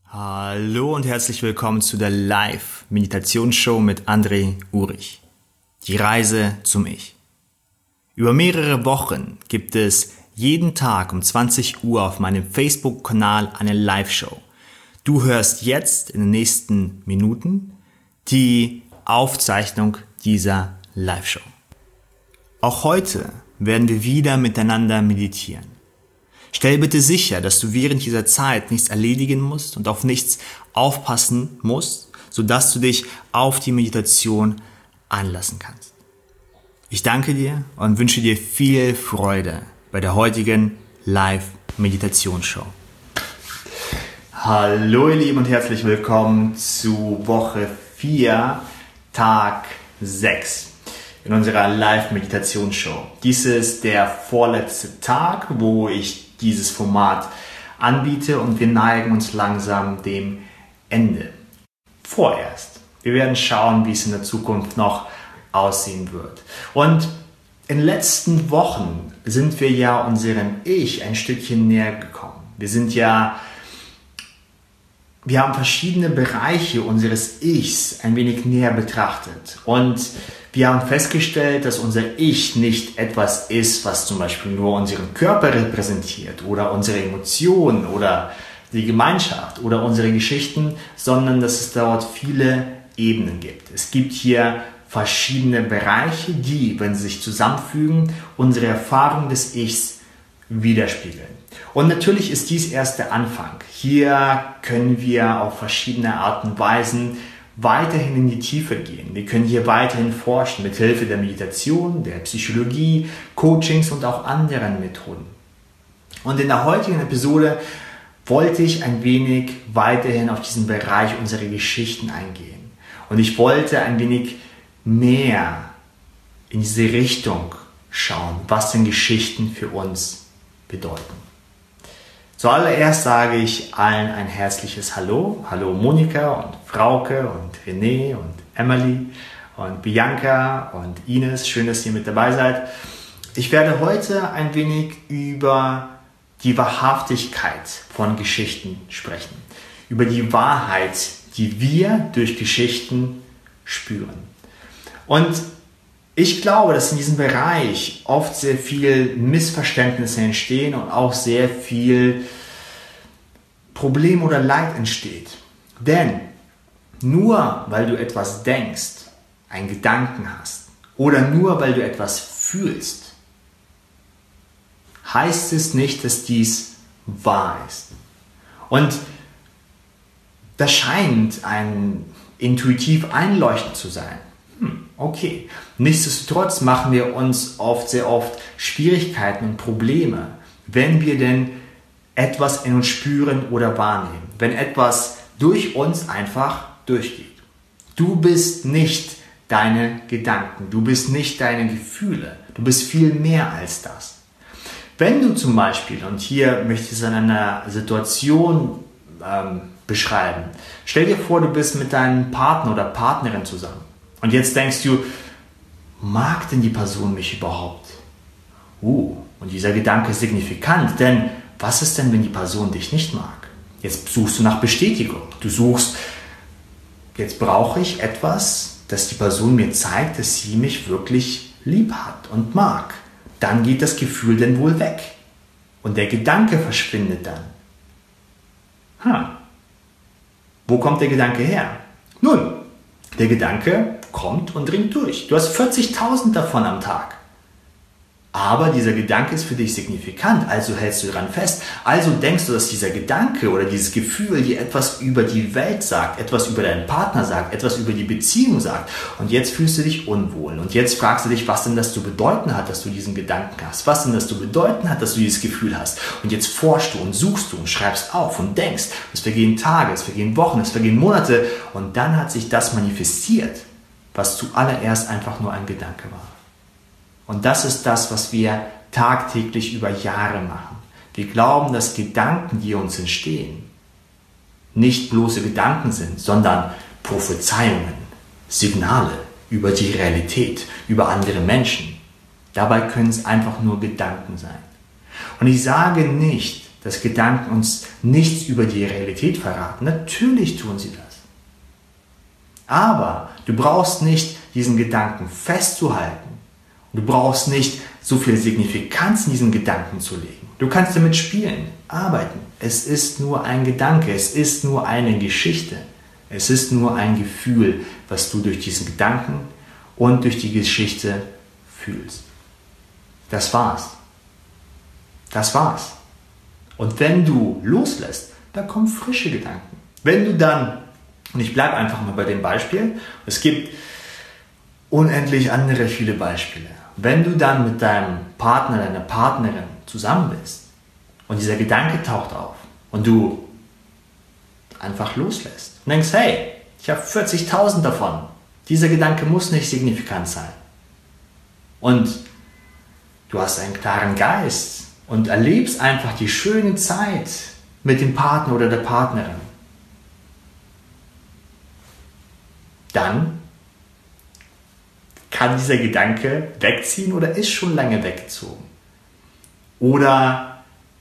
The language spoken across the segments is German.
Hallo und herzlich willkommen zu der Live-Meditationsshow mit André Urich. Die Reise zum Ich. Über mehrere Wochen gibt es jeden Tag um 20 Uhr auf meinem Facebook-Kanal eine Live-Show. Du hörst jetzt in den nächsten Minuten die Aufzeichnung dieser Live-Show. Auch heute werden wir wieder miteinander meditieren. Stell bitte sicher, dass du während dieser Zeit nichts erledigen musst und auf nichts aufpassen musst, sodass du dich auf die Meditation einlassen kannst. Ich danke dir und wünsche dir viel Freude bei der heutigen Live-Meditationsshow. Hallo ihr Lieben und herzlich willkommen zu Woche 4, Tag 6 in unserer Live-Meditationsshow. Dies ist der vorletzte Tag, wo ich dieses Format anbiete und wir neigen uns langsam dem Ende. Vorerst. Wir werden schauen, wie es in der Zukunft noch aussehen wird. Und in den letzten Wochen sind wir ja unserem Ich ein Stückchen näher gekommen. Wir haben verschiedene Bereiche unseres Ichs ein wenig näher betrachtet und wir haben festgestellt, dass unser Ich nicht etwas ist, was zum Beispiel nur unseren Körper repräsentiert oder unsere Emotionen oder die Gemeinschaft oder unsere Geschichten, sondern dass es dort viele Ebenen gibt. Es gibt hier verschiedene Bereiche, die, wenn sie sich zusammenfügen, unsere Erfahrung des Ichs widerspiegeln. Und natürlich ist dies erst der Anfang. Hier können wir auf verschiedene Arten und Weisen weiterhin in die Tiefe gehen. Wir können hier weiterhin forschen mit Hilfe der Meditation, der Psychologie, Coachings und auch anderen Methoden. Und in der heutigen Episode wollte ich ein wenig weiterhin auf diesen Bereich unserer Geschichten eingehen. Und ich wollte ein wenig mehr in diese Richtung schauen, was denn Geschichten für uns bedeuten. Zuallererst sage ich allen ein herzliches Hallo. Hallo Monika und Frauke und René und Emily und Bianca und Ines. Schön, dass ihr mit dabei seid. Ich werde heute ein wenig über die Wahrhaftigkeit von Geschichten sprechen. Über die Wahrheit, die wir durch Geschichten spüren. Und ich glaube, dass in diesem Bereich oft sehr viel Missverständnisse entstehen und auch sehr viel Problem oder Leid entsteht. Denn nur weil du etwas denkst, einen Gedanken hast oder nur weil du etwas fühlst, heißt es nicht, dass dies wahr ist. Und das scheint ein intuitiv einleuchtend zu sein. Okay. Nichtsdestotrotz machen wir uns sehr oft Schwierigkeiten und Probleme, wenn wir denn etwas in uns spüren oder wahrnehmen. Wenn etwas durch uns einfach durchgeht. Du bist nicht deine Gedanken, du bist nicht deine Gefühle, du bist viel mehr als das. Wenn du zum Beispiel, und hier möchte ich es an einer Situation beschreiben, stell dir vor, du bist mit deinem Partner oder Partnerin zusammen. Und jetzt denkst du, mag denn die Person mich überhaupt? Und dieser Gedanke ist signifikant, denn was ist denn, wenn die Person dich nicht mag? Jetzt suchst du nach Bestätigung. Du suchst, jetzt brauche ich etwas, dass die Person mir zeigt, dass sie mich wirklich lieb hat und mag. Dann geht das Gefühl denn wohl weg. Und der Gedanke verschwindet dann. Wo kommt der Gedanke her? Nun, der Gedanke kommt und dringt durch. Du hast 40.000 davon am Tag. Aber dieser Gedanke ist für dich signifikant, also hältst du daran fest. Also denkst du, dass dieser Gedanke oder dieses Gefühl dir etwas über die Welt sagt, etwas über deinen Partner sagt, etwas über die Beziehung sagt. Und jetzt fühlst du dich unwohl. Und jetzt fragst du dich, was denn das zu bedeuten hat, dass du diesen Gedanken hast. Was denn das zu bedeuten hat, dass du dieses Gefühl hast. Und jetzt forschst du und suchst du und schreibst auf und denkst. Es vergehen Tage, es vergehen Wochen, es vergehen Monate. Und dann hat sich das manifestiert, was zuallererst einfach nur ein Gedanke war. Und das ist das, was wir tagtäglich über Jahre machen. Wir glauben, dass Gedanken, die uns entstehen, nicht bloße Gedanken sind, sondern Prophezeiungen, Signale über die Realität, über andere Menschen. Dabei können es einfach nur Gedanken sein. Und ich sage nicht, dass Gedanken uns nichts über die Realität verraten. Natürlich tun sie das. Aber du brauchst nicht diesen Gedanken festzuhalten. Du brauchst nicht so viel Signifikanz in diesen Gedanken zu legen. Du kannst damit spielen, arbeiten. Es ist nur ein Gedanke, es ist nur eine Geschichte. Es ist nur ein Gefühl, was du durch diesen Gedanken und durch die Geschichte fühlst. Das war's. Das war's. Und wenn du loslässt, dann kommen frische Gedanken. Wenn du dann, und ich bleibe einfach mal bei dem Beispiel, es gibt unendlich andere viele Beispiele. Wenn du dann mit deinem Partner, deiner Partnerin zusammen bist und dieser Gedanke taucht auf und du einfach loslässt und denkst, hey, ich habe 40.000 davon. Dieser Gedanke muss nicht signifikant sein. Und du hast einen klaren Geist und erlebst einfach die schöne Zeit mit dem Partner oder der Partnerin. Dann kann dieser Gedanke wegziehen oder ist schon lange weggezogen. Oder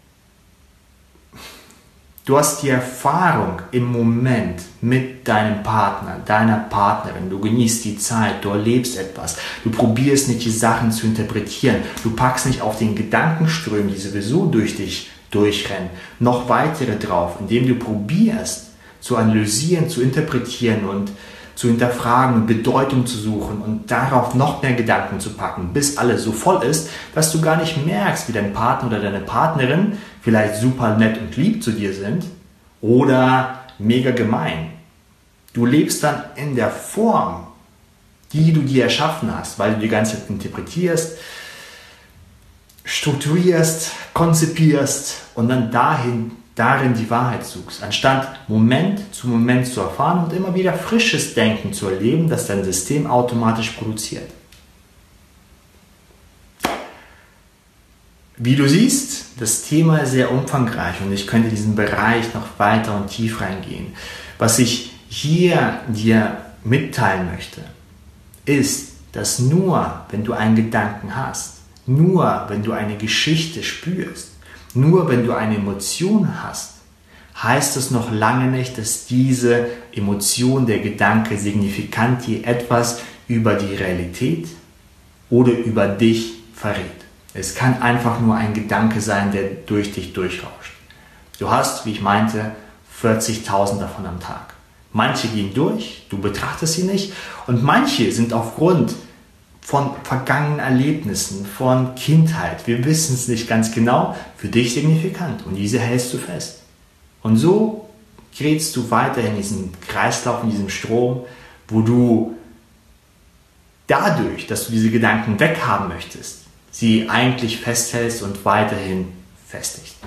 du hast die Erfahrung im Moment mit deinem Partner, deiner Partnerin. Du genießt die Zeit, du erlebst etwas. Du probierst nicht, die Sachen zu interpretieren. Du packst nicht auf den Gedankenströmen, die sowieso durch dich durchrennen, noch weitere drauf, indem du probierst, zu analysieren, zu interpretieren und zu hinterfragen, Bedeutung zu suchen und darauf noch mehr Gedanken zu packen, bis alles so voll ist, dass du gar nicht merkst, wie dein Partner oder deine Partnerin vielleicht super nett und lieb zu dir sind oder mega gemein. Du lebst dann in der Form, die du dir erschaffen hast, weil du die ganze Zeit interpretierst, strukturierst, konzipierst und dann darin die Wahrheit suchst, anstatt Moment zu Moment zu erfahren und immer wieder frisches Denken zu erleben, das dein System automatisch produziert. Wie du siehst, das Thema ist sehr umfangreich und ich könnte in diesen Bereich noch weiter und tief reingehen. Was ich hier dir mitteilen möchte, ist, dass nur wenn du einen Gedanken hast, nur wenn du eine Geschichte spürst, nur wenn du eine Emotion hast, heißt es noch lange nicht, dass diese Emotion, der Gedanke signifikant dir etwas über die Realität oder über dich verrät. Es kann einfach nur ein Gedanke sein, der durch dich durchrauscht. Du hast, wie ich meinte, 40.000 davon am Tag. Manche gehen durch, du betrachtest sie nicht und manche sind aufgrund von vergangenen Erlebnissen, von Kindheit, wir wissen es nicht ganz genau, für dich signifikant und diese hältst du fest. Und so gerätst du weiter in diesen Kreislauf, in diesem Strom, wo du dadurch, dass du diese Gedanken weghaben möchtest, sie eigentlich festhältst und weiterhin festigst.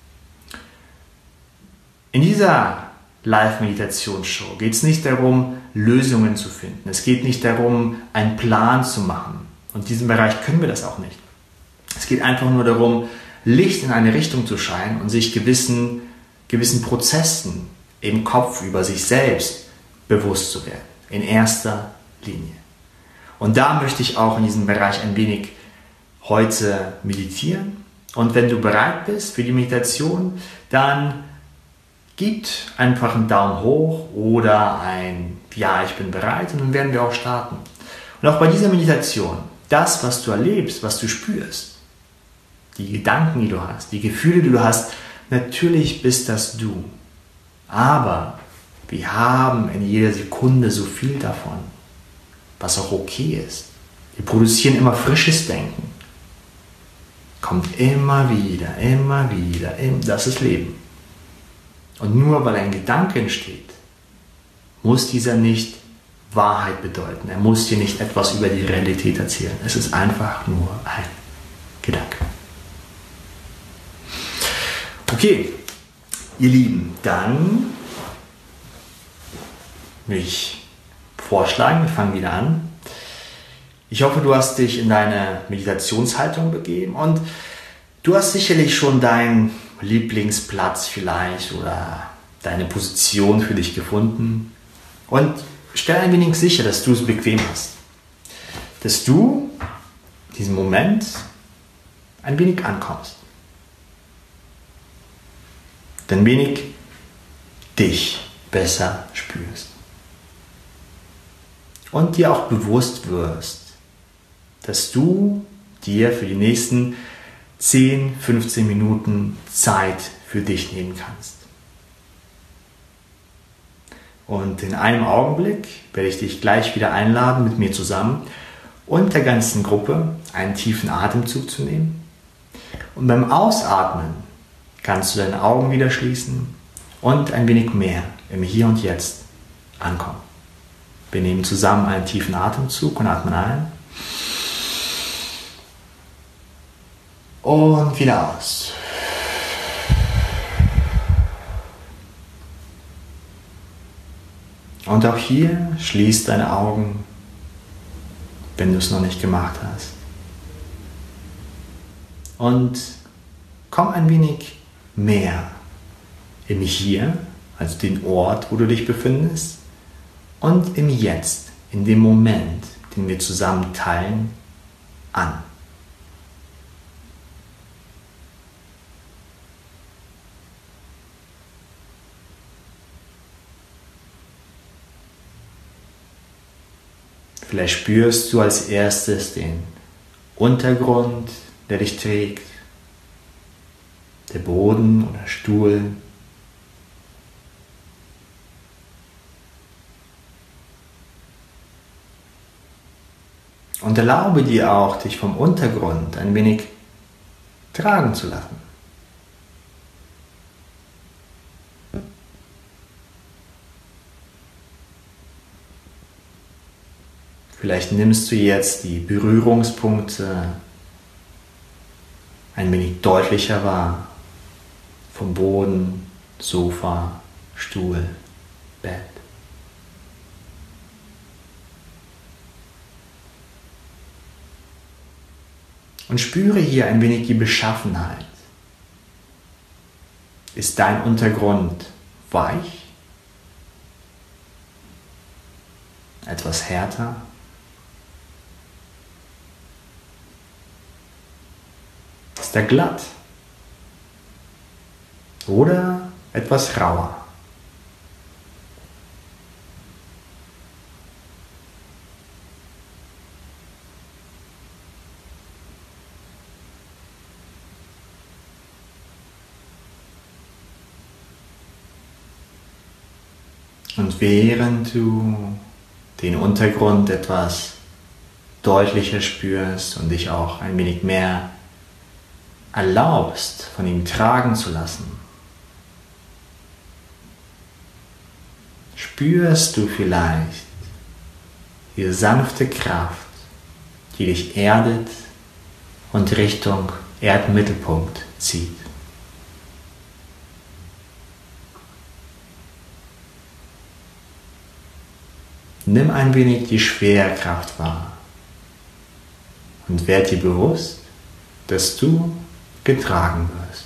In dieser Live-Meditationsshow geht es nicht darum, Lösungen zu finden. Es geht nicht darum, einen Plan zu machen. Und in diesem Bereich können wir das auch nicht. Es geht einfach nur darum, Licht in eine Richtung zu scheinen und sich gewissen Prozessen im Kopf über sich selbst bewusst zu werden. In erster Linie. Und da möchte ich auch in diesem Bereich ein wenig heute meditieren. Und wenn du bereit bist für die Meditation, dann gib einfach einen Daumen hoch oder ein Ja, ich bin bereit und dann werden wir auch starten. Und auch bei dieser Meditation, das, was du erlebst, was du spürst, die Gedanken, die du hast, die Gefühle, die du hast, natürlich bist das du. Aber wir haben in jeder Sekunde so viel davon, was auch okay ist. Wir produzieren immer frisches Denken. Kommt immer wieder, das ist Leben. Und nur weil ein Gedanke entsteht, muss dieser nicht Wahrheit bedeuten. Er muss dir nicht etwas über die Realität erzählen. Es ist einfach nur ein Gedanke. Okay, ihr Lieben, dann würde ich vorschlagen, wir fangen wieder an. Ich hoffe, du hast dich in deine Meditationshaltung begeben und du hast sicherlich schon deinen Lieblingsplatz vielleicht oder deine Position für dich gefunden und stell ein wenig sicher, dass du es bequem hast. Dass du diesen Moment ein wenig ankommst. ein wenig dich besser spürst. Und dir auch bewusst wirst, dass du dir für die nächsten 10, 15 Minuten Zeit für dich nehmen kannst. Und in einem Augenblick werde ich dich gleich wieder einladen, mit mir zusammen und der ganzen Gruppe einen tiefen Atemzug zu nehmen. Und beim Ausatmen kannst du deine Augen wieder schließen und ein wenig mehr im Hier und Jetzt ankommen. Wir nehmen zusammen einen tiefen Atemzug und atmen ein. Und wieder aus. Und auch hier schließ deine Augen, wenn du es noch nicht gemacht hast. Und komm ein wenig mehr im Hier, also den Ort, wo du dich befindest, und im Jetzt, in dem Moment, den wir zusammen teilen, an. Vielleicht spürst du als erstes den Untergrund, der dich trägt, der Boden oder Stuhl. Und erlaube dir auch, dich vom Untergrund ein wenig tragen zu lassen. Vielleicht nimmst du jetzt die Berührungspunkte ein wenig deutlicher wahr. Vom Boden, Sofa, Stuhl, Bett. Und spüre hier ein wenig die Beschaffenheit. Ist dein Untergrund weich? Etwas härter? Ist er glatt? Oder etwas rauer? Und während du den Untergrund etwas deutlicher spürst und dich auch ein wenig mehr erlaubst, von ihm tragen zu lassen, spürst du vielleicht diese sanfte Kraft, die dich erdet und Richtung Erdmittelpunkt zieht. Nimm ein wenig die Schwerkraft wahr und werd dir bewusst, dass du getragen wirst.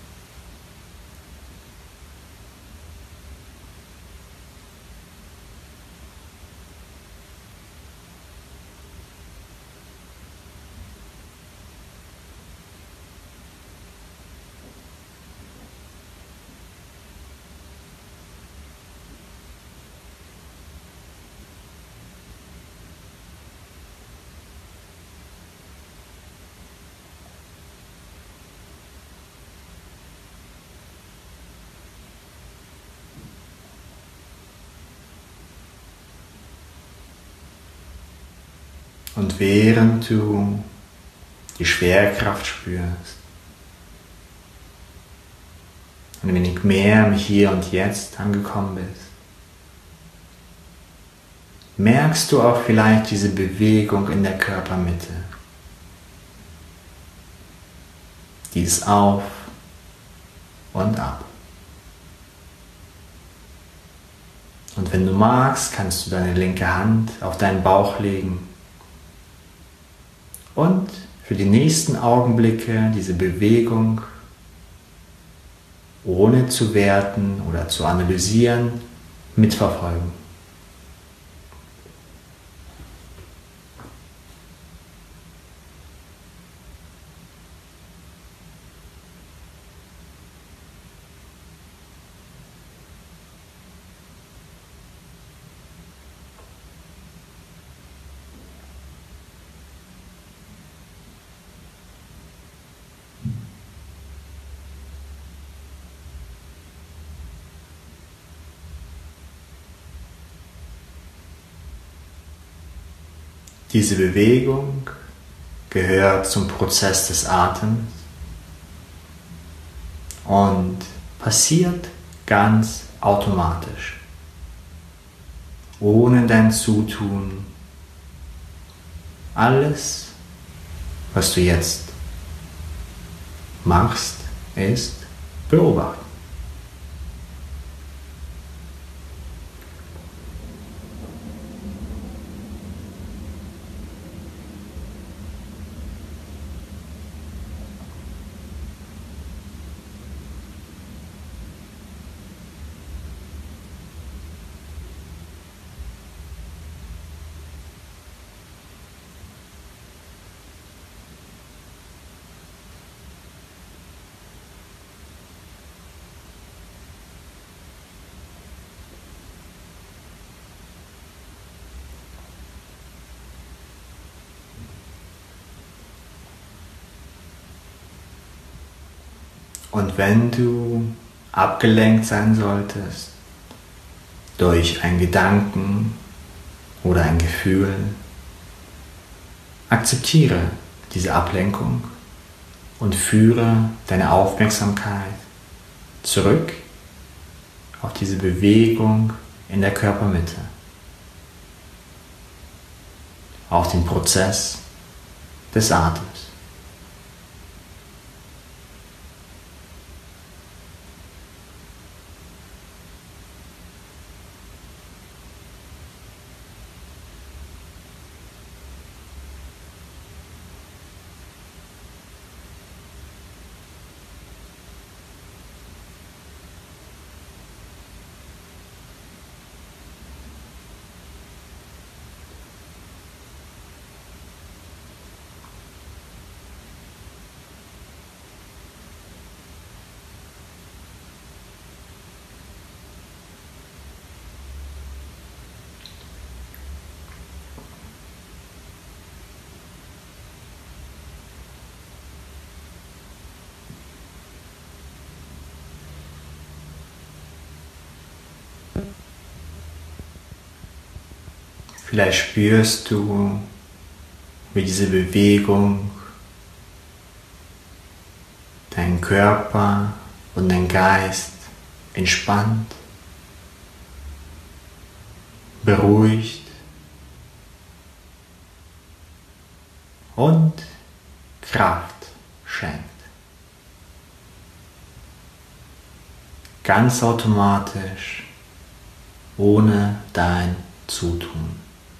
Und während du die Schwerkraft spürst, ein wenig mehr im Hier und Jetzt angekommen bist, merkst du auch vielleicht diese Bewegung in der Körpermitte. Dieses Auf und Ab. Und wenn du magst, kannst du deine linke Hand auf deinen Bauch legen und für die nächsten Augenblicke diese Bewegung ohne zu werten oder zu analysieren mitverfolgen. Diese Bewegung gehört zum Prozess des Atems und passiert ganz automatisch, ohne dein Zutun. Alles, was du jetzt machst, ist beobachten. Und wenn du abgelenkt sein solltest durch einen Gedanken oder ein Gefühl, akzeptiere diese Ablenkung und führe deine Aufmerksamkeit zurück auf diese Bewegung in der Körpermitte, auf den Prozess des Atems. Vielleicht spürst du, wie diese Bewegung deinen Körper und deinen Geist entspannt, beruhigt und Kraft schenkt. Ganz automatisch, ohne dein Zutun.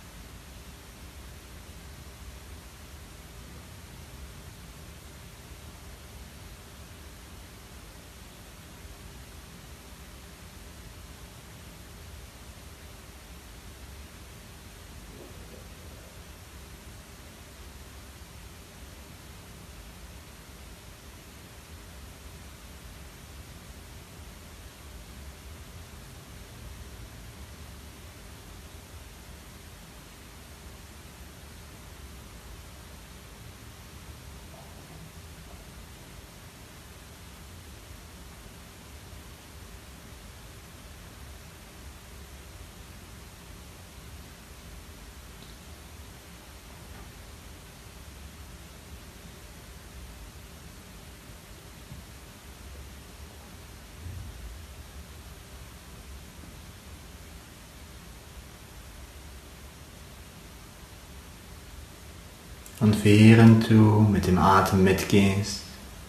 Und während du mit dem Atem mitgehst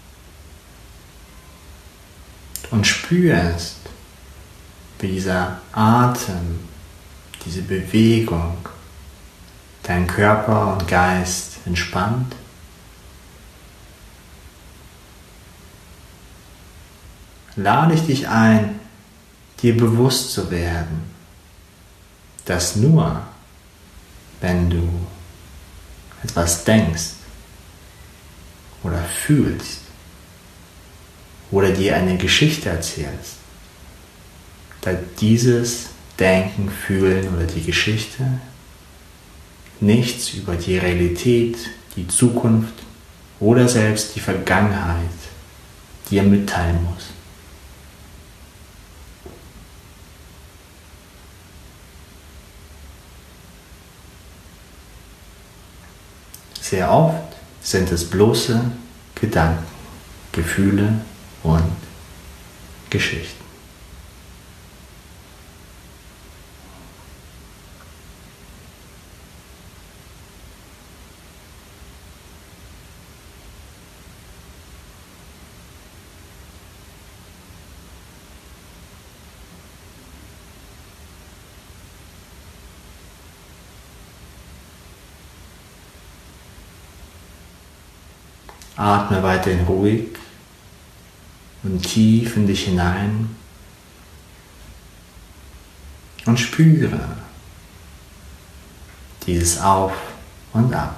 und spürst, wie dieser Atem, diese Bewegung deinen Körper und Geist entspannt, lade ich dich ein, dir bewusst zu werden, dass nur wenn du etwas denkst oder fühlst oder dir eine Geschichte erzählst, da dieses Denken, Fühlen oder die Geschichte nichts über die Realität, die Zukunft oder selbst die Vergangenheit dir mitteilen muss. Sehr oft sind es bloße Gedanken, Gefühle und Geschichten. Atme weiterhin ruhig und tief in dich hinein und spüre dieses Auf und Ab.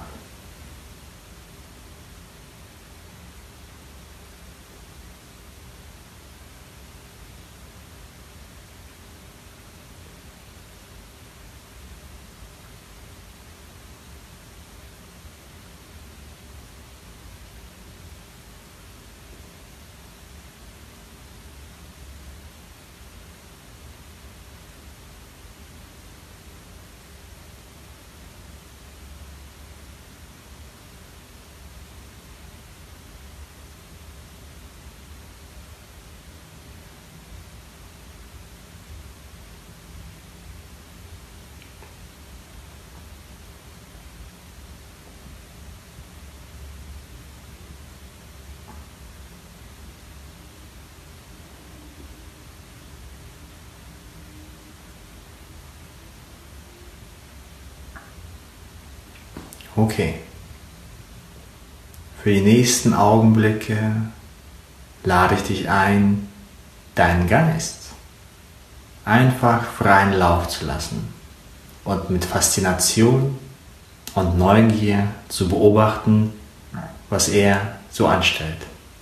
Okay. Für die nächsten Augenblicke lade ich dich ein, deinen Geist einfach freien Lauf zu lassen und mit Faszination und Neugier zu beobachten, was er so anstellt.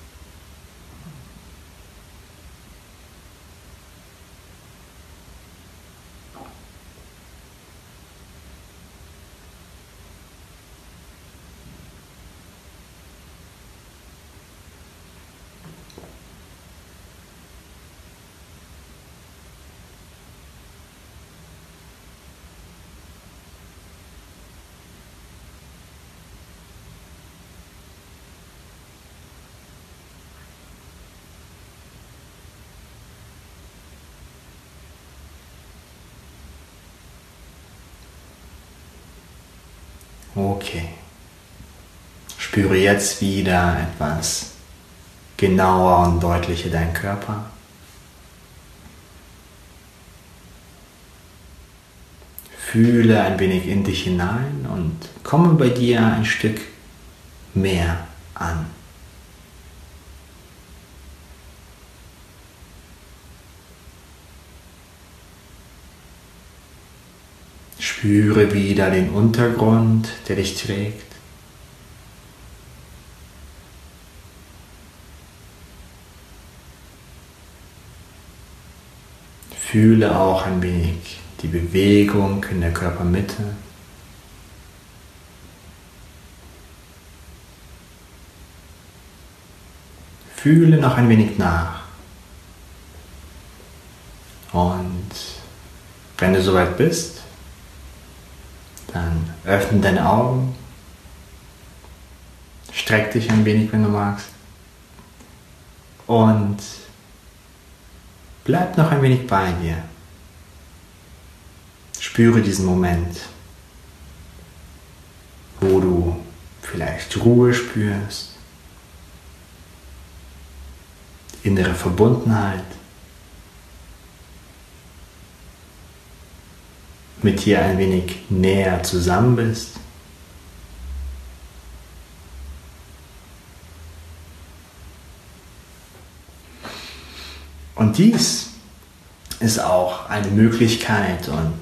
Okay. Spüre jetzt wieder etwas genauer und deutlicher deinen Körper. Fühle ein wenig in dich hinein und komme bei dir ein Stück mehr an. Spüre wieder den Untergrund, der dich trägt. Fühle auch ein wenig die Bewegung in der Körpermitte. Fühle noch ein wenig nach. Und wenn du soweit bist, dann öffne deine Augen, streck dich ein wenig, wenn du magst, und bleib noch ein wenig bei dir. Spüre diesen Moment, wo du vielleicht Ruhe spürst, innere Verbundenheit, mit dir ein wenig näher zusammen bist. Und dies ist auch eine Möglichkeit und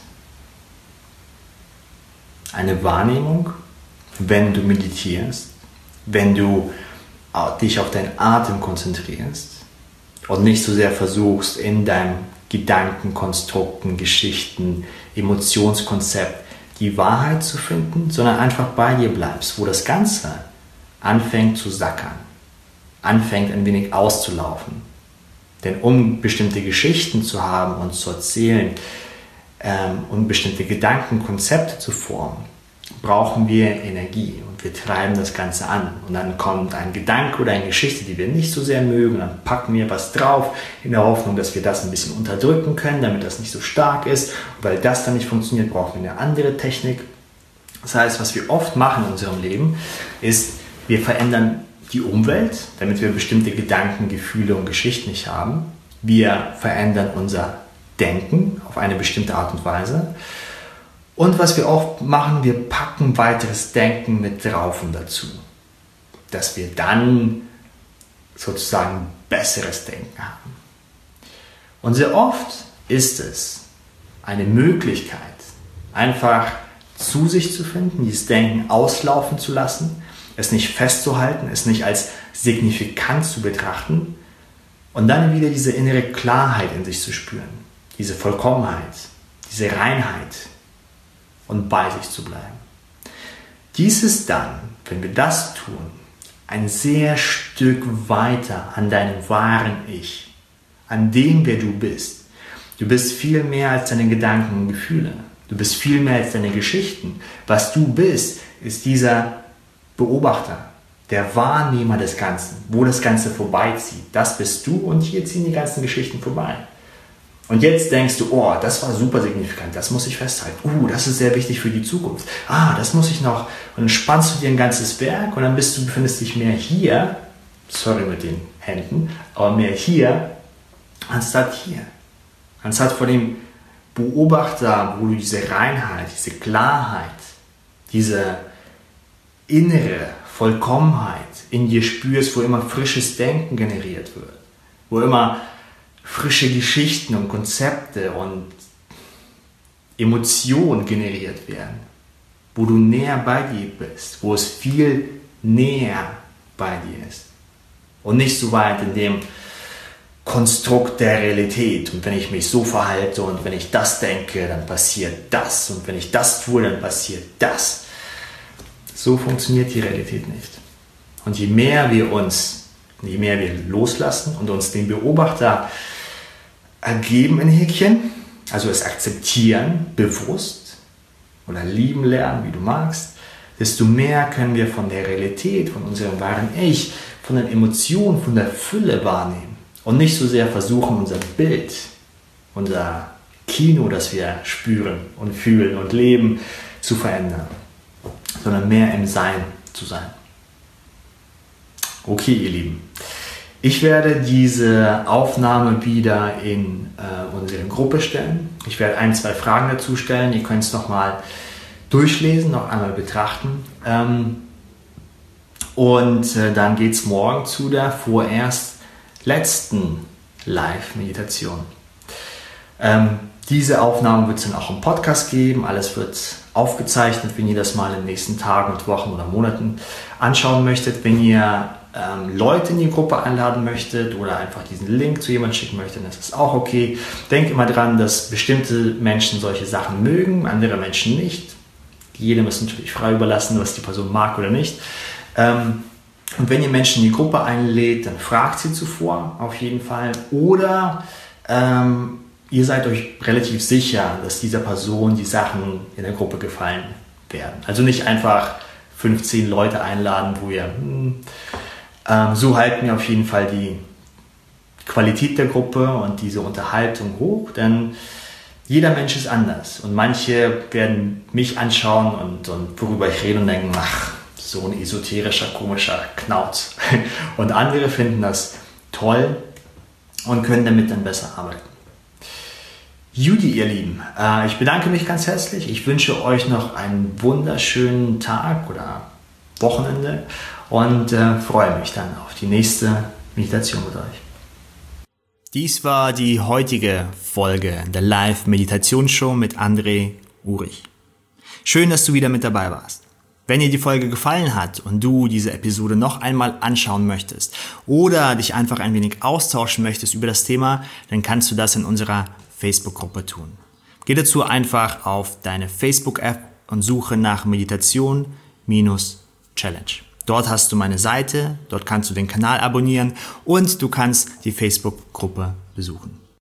eine Wahrnehmung, wenn du meditierst, wenn du dich auf deinen Atem konzentrierst und nicht so sehr versuchst, in deinem Gedankenkonstrukten, Geschichten, Emotionskonzept die Wahrheit zu finden, sondern einfach bei dir bleibst, wo das Ganze anfängt zu sackern, anfängt ein wenig auszulaufen. Denn um bestimmte Geschichten zu haben und zu erzählen, um bestimmte Gedankenkonzepte zu formen, brauchen wir Energie. Und wir treiben das Ganze an. Und dann kommt ein Gedanke oder eine Geschichte, die wir nicht so sehr mögen, und dann packen wir was drauf, in der Hoffnung, dass wir das ein bisschen unterdrücken können, damit das nicht so stark ist. Und weil das dann nicht funktioniert, brauchen wir eine andere Technik. Das heißt, was wir oft machen in unserem Leben, ist, wir verändern die Umwelt, damit wir bestimmte Gedanken, Gefühle und Geschichten nicht haben. Wir verändern unser Denken auf eine bestimmte Art und Weise. Und was wir oft machen, wir packen weiteres Denken mit drauf und dazu, dass wir dann sozusagen besseres Denken haben. Und sehr oft ist es eine Möglichkeit, einfach zu sich zu finden, dieses Denken auslaufen zu lassen, es nicht festzuhalten, es nicht als signifikant zu betrachten und dann wieder diese innere Klarheit in sich zu spüren, diese Vollkommenheit, diese Reinheit und bei sich zu bleiben. Dies ist dann, wenn wir das tun, ein sehr Stück weiter an deinem wahren Ich, an dem, wer du bist. Du bist viel mehr als deine Gedanken und Gefühle. Du bist viel mehr als deine Geschichten. Was du bist, ist dieser Beobachter, der Wahrnehmer des Ganzen, wo das Ganze vorbeizieht. Das bist du und hier ziehen die ganzen Geschichten vorbei. Und jetzt denkst du, oh, das war super signifikant, das muss ich festhalten. Das ist sehr wichtig für die Zukunft. Das muss ich noch. Und dann spannst du dir ein ganzes Werk und dann befindest dich mehr hier, sorry mit den Händen, aber mehr hier, anstatt hier. Anstatt vor dem Beobachter, wo du diese Reinheit, diese Klarheit, diese innere Vollkommenheit in dir spürst, wo immer frisches Denken generiert wird, wo immer frische Geschichten und Konzepte und Emotionen generiert werden, wo du näher bei dir bist, wo es viel näher bei dir ist und nicht so weit in dem Konstrukt der Realität. Und wenn ich mich so verhalte und wenn ich das denke, dann passiert das und wenn ich das tue, dann passiert das. So funktioniert die Realität nicht. Und je mehr wir loslassen und uns den Beobachter ergeben in Häkchen, also es akzeptieren, bewusst oder lieben lernen, wie du magst, desto mehr können wir von der Realität, von unserem wahren Ich, von den Emotionen, von der Fülle wahrnehmen und nicht so sehr versuchen, unser Bild, unser Kino, das wir spüren und fühlen und leben, zu verändern, sondern mehr im Sein zu sein. Okay, ihr Lieben. Ich werde diese Aufnahme wieder in unsere Gruppe stellen. Ich werde 1, 2 Fragen dazu stellen. Ihr könnt es nochmal durchlesen, noch einmal betrachten. Dann geht es morgen zu der vorerst letzten Live-Meditation. Diese Aufnahme wird es dann auch im Podcast geben. Alles wird aufgezeichnet, wenn ihr das mal in den nächsten Tagen und Wochen oder Monaten anschauen möchtet. Wenn ihr Leute in die Gruppe einladen möchtet oder einfach diesen Link zu jemandem schicken möchtet, dann ist das auch okay. Denkt immer dran, dass bestimmte Menschen solche Sachen mögen, andere Menschen nicht. Jedem ist natürlich frei überlassen, was die Person mag oder nicht. Und wenn ihr Menschen in die Gruppe einlädt, dann fragt sie zuvor auf jeden Fall. Oder ihr seid euch relativ sicher, dass dieser Person die Sachen in der Gruppe gefallen werden. Also nicht einfach 15 Leute einladen, wo ihr... so halten wir auf jeden Fall die Qualität der Gruppe und diese Unterhaltung hoch, denn jeder Mensch ist anders. Und manche werden mich anschauen und worüber ich rede und denken, ach, so ein esoterischer, komischer Knauz. Und andere finden das toll und können damit dann besser arbeiten. Judy, ihr Lieben, ich bedanke mich ganz herzlich. Ich wünsche euch noch einen wunderschönen Tag oder Wochenende und freue mich dann auf die nächste Meditation mit euch. Dies war die heutige Folge der Live-Meditationsshow mit André Urich. Schön, dass du wieder mit dabei warst. Wenn dir die Folge gefallen hat und du diese Episode noch einmal anschauen möchtest oder dich einfach ein wenig austauschen möchtest über das Thema, dann kannst du das in unserer Facebook-Gruppe tun. Geh dazu einfach auf deine Facebook-App und suche nach Meditation-Challenge. Dort hast du meine Seite, dort kannst du den Kanal abonnieren und du kannst die Facebook-Gruppe besuchen.